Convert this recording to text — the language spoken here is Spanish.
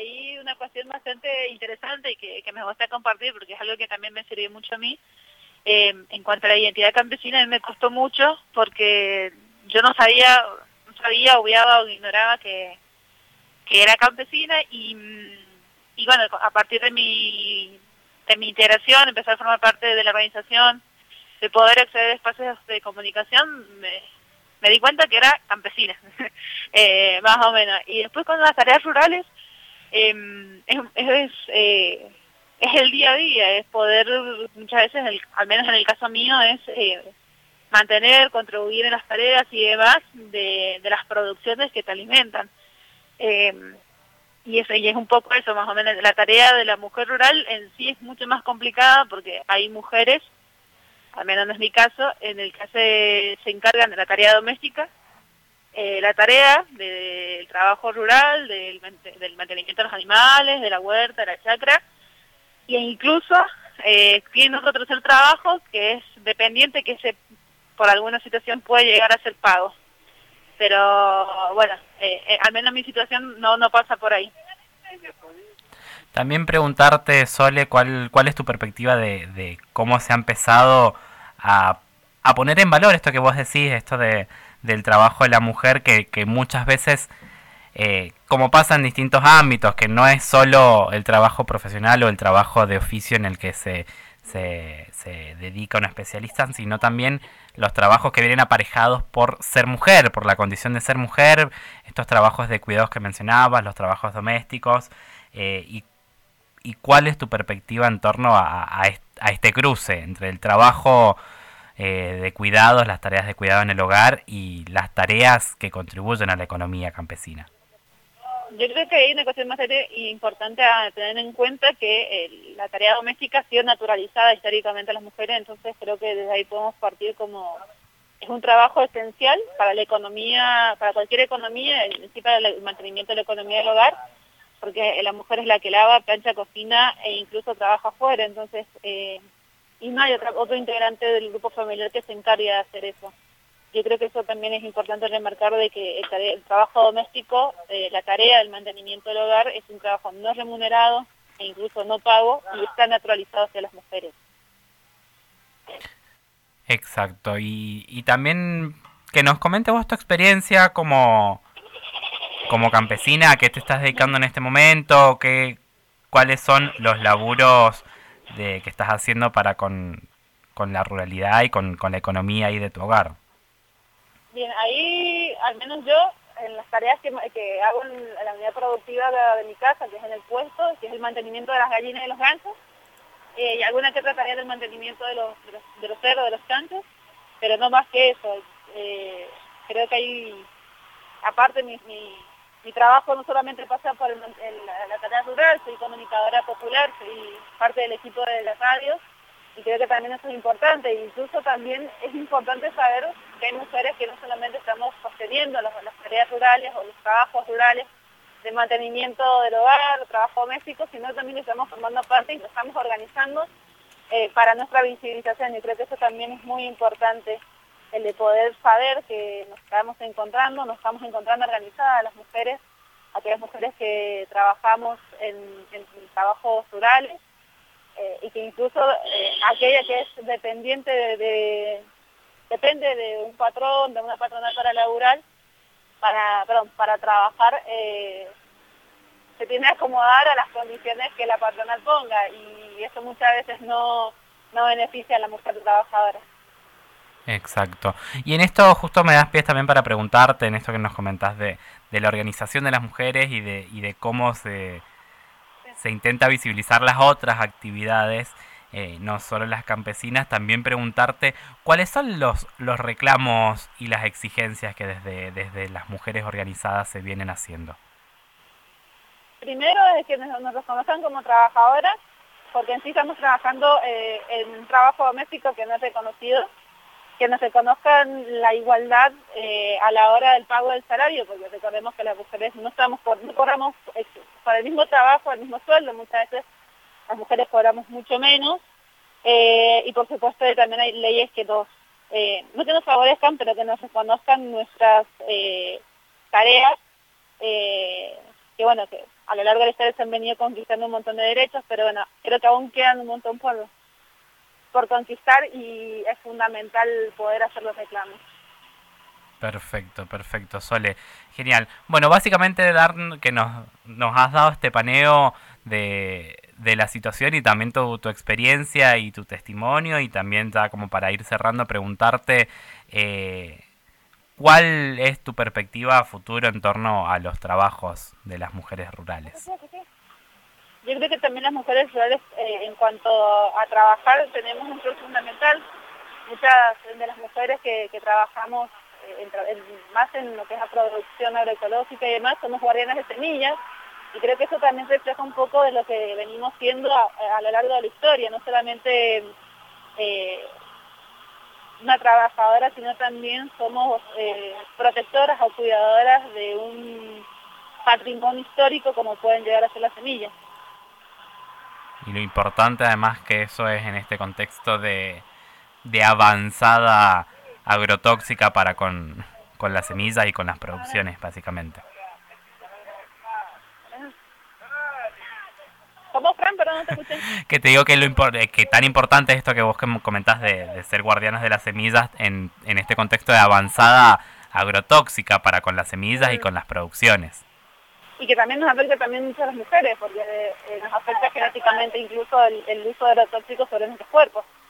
ahí una cuestión bastante interesante y que me gusta compartir porque es algo que también me sirvió mucho a mí. En cuanto a la identidad campesina, a mí me costó mucho porque yo no sabía, obviaba o ignoraba que era campesina y bueno, a partir de mi integración, empezar a formar parte de la organización, de poder acceder a espacios de comunicación, me di cuenta que era campesina, más o menos. Y después con las tareas rurales, es el día a día, es poder, muchas veces, al menos en el caso mío, es mantener, contribuir en las tareas y demás de las producciones que te alimentan. Y es un poco eso, más o menos. La tarea de la mujer rural en sí es mucho más complicada porque hay mujeres, al menos no es mi caso, en el que se encargan de la tarea doméstica, la tarea del trabajo rural, del mantenimiento de los animales, de la huerta, de la chacra, e incluso tienen otro tercer trabajo que es dependiente, que por alguna situación puede llegar a ser pago. Pero bueno, al menos mi situación no pasa por ahí. También preguntarte, Sole, cuál es tu perspectiva de cómo se ha empezado a, a poner en valor esto que vos decís, esto del trabajo de la mujer, que muchas veces, como pasa en distintos ámbitos, que no es solo el trabajo profesional o el trabajo de oficio en el que se dedica un especialista, sino también los trabajos que vienen aparejados por ser mujer, por la condición de ser mujer, estos trabajos de cuidados que mencionabas, los trabajos domésticos, y cuál es tu perspectiva en torno a este cruce entre el trabajo de cuidados, las tareas de cuidado en el hogar y las tareas que contribuyen a la economía campesina. Yo creo que hay una cuestión más importante a tener en cuenta, que la tarea doméstica ha sido naturalizada históricamente a las mujeres, entonces creo que desde ahí podemos partir como es un trabajo esencial para la economía, para cualquier economía, en sí para el mantenimiento de la economía del hogar, porque la mujer es la que lava, plancha, cocina e incluso trabaja afuera, entonces, y no hay otro integrante del grupo familiar que se encargue de hacer eso. Yo creo que eso también es importante remarcar, de que el trabajo doméstico, la tarea del mantenimiento del hogar, es un trabajo no remunerado e incluso no pago, y está naturalizado hacia las mujeres. Exacto, y también que nos comente vos tu experiencia como campesina, a qué te estás dedicando en este momento, cuáles son los laburos que estás haciendo para con la ruralidad y con la economía ahí de tu hogar. Bien, ahí, al menos yo, en las tareas que hago en la unidad productiva de mi casa, que es en el puesto, que es el mantenimiento de las gallinas y los gansos, y alguna que otra tarea del mantenimiento de los cerdos, de los chanchos, pero no más que eso. Creo que hay, aparte, mi trabajo no solamente pasa por la tarea rural, soy comunicadora popular, soy parte del equipo de las radios, y creo que también eso es importante. E incluso también es importante saber que hay mujeres que no solamente estamos sosteniendo las tareas rurales o los trabajos rurales de mantenimiento del hogar, trabajo doméstico, sino también estamos formando parte y nos estamos organizando para nuestra visibilización. Y creo que eso también es muy importante, el de poder saber que nos estamos encontrando organizadas las mujeres, aquellas mujeres que trabajamos en trabajos rurales, y que incluso aquella que es dependiente depende de un patrón, de una patronal para laburar, para trabajar, se tiene que acomodar a las condiciones que la patronal ponga, y eso muchas veces no beneficia a la mujer trabajadora. Exacto. Y en esto justo me das pies también para preguntarte, en esto que nos comentás de la organización de las mujeres y de cómo se intenta visibilizar las otras actividades, no solo las campesinas, también preguntarte cuáles son los reclamos y las exigencias que desde las mujeres organizadas se vienen haciendo. Primero es que nos reconozcan como trabajadoras, porque en sí estamos trabajando en un trabajo doméstico que no es reconocido, que nos reconozcan la igualdad a la hora del pago del salario, porque recordemos que las mujeres no cobramos por el mismo trabajo, el mismo sueldo, muchas veces las mujeres cobramos mucho menos, y por supuesto también hay leyes que no que nos favorezcan, pero que nos reconozcan nuestras tareas, que bueno, que a lo largo de la historia se han venido conquistando un montón de derechos, pero bueno, creo que aún quedan un montón por conquistar y es fundamental poder hacer los reclamos. Perfecto, perfecto, Sole. Genial. Bueno, básicamente que nos has dado este paneo de la situación y también tu experiencia y tu testimonio y también ya como para ir cerrando preguntarte ¿cuál es tu perspectiva a futuro en torno a los trabajos de las mujeres rurales? Yo creo que también las mujeres rurales, en cuanto a trabajar, tenemos un rol fundamental. Muchas de las mujeres que trabajamos más en lo que es la producción agroecológica y demás, somos guardianas de semillas, y creo que eso también refleja un poco de lo que venimos siendo a lo largo de la historia, no solamente una trabajadora, sino también somos protectoras o cuidadoras de un patrimonio histórico como pueden llegar a ser las semillas. Y lo importante además que eso es en este contexto de avanzada agrotóxica para con las semillas y con las producciones, básicamente. ¿Cómo, Fran? Perdón, no te escuché. Que te digo que que tan importante es esto que vos comentás de ser guardianas de las semillas en este contexto de avanzada agrotóxica para con las semillas y con las producciones. Y que también nos afecta también mucho a las mujeres, porque nos afecta genéticamente incluso el uso de agrotóxicos sobre nuestros cuerpos.